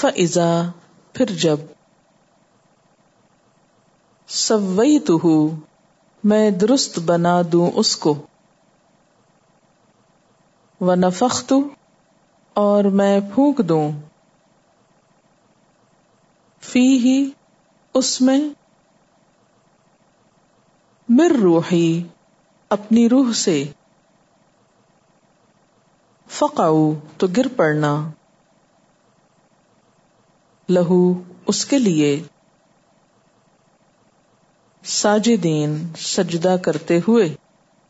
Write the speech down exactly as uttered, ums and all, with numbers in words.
फ़इज़ा फिर जब, सव्वैतुहु मैं दुरुस्त बना दूं उसको, वनफ़ख्तु और मैं फूंक दूं, फ़ीही उसमें, मिर रूही अपनी रूह से, फ़क़अू तो गिर पड़ना, लहू उसके लिए, साजिदीन सजदा करते हुए।